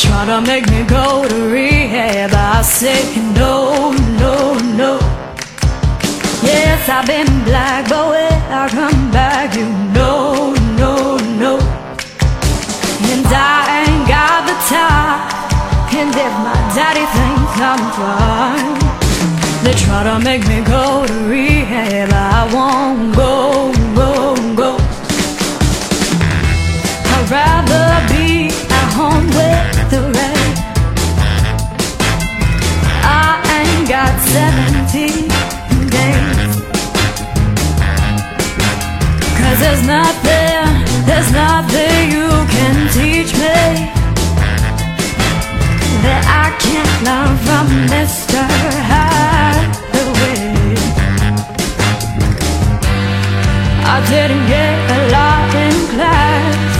try to make me go to rehab. I say no, no, no. Yes, I've been black, but when I come back, you know, no, no. And I ain't got the time. And if my daddy thinks I'm fine, they try to make me go to rehab. I won't go, go, go. I'd rather be at home with the rain. I ain't got 17 days. 'Cause there's nothing you can teach me that I can't learn from Mr. Hathaway. I didn't get a lot in class,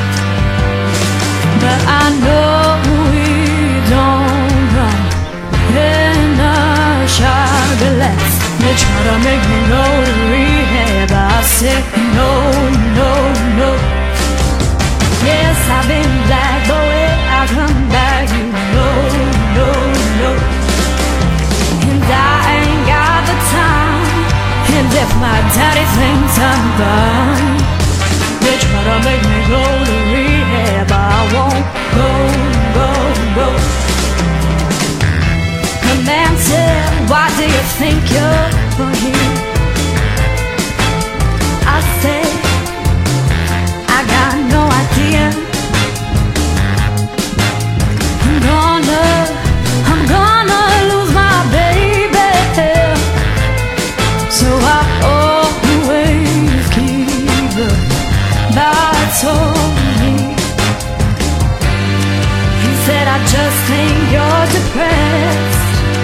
but I know we don't run in a sharp glass. They try to make me go to rehab. I said no, no, no. Yes, I've been black, but when I come back, you know, no, no. And I ain't got the time. And if my daddy thinks I'm fine, they try to make me go to rehab. I won't go, go, go. The man said, why do you think you're here? I said, I got no idea. I'm gonna lose my baby, so I always keep her by me. He said, I just think you're depressed.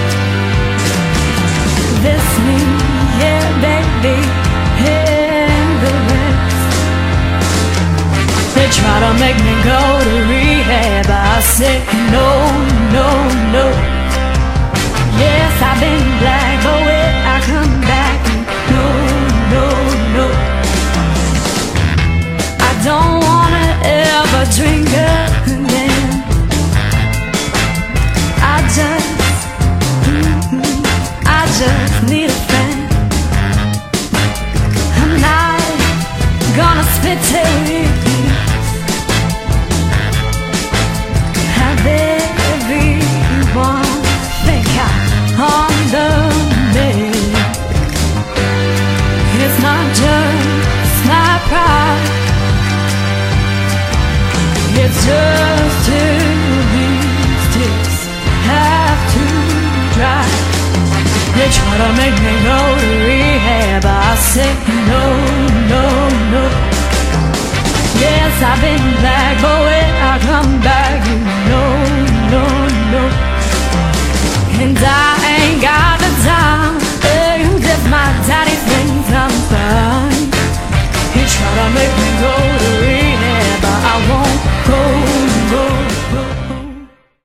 This me, yeah, baby, and the rest. They try to make me go to rehab. I said no, no, no. Yes, I've been black, but when I come back, no, no, no. I don't wanna ever drink again. I just need a friend. I'm not gonna spit till it beats. Have everyone think I'm on the make. It's not just my pride, it's just till these tears have to dry. They try to make me go to rehab. I say no, no, no. Yes, I've been black, but when I come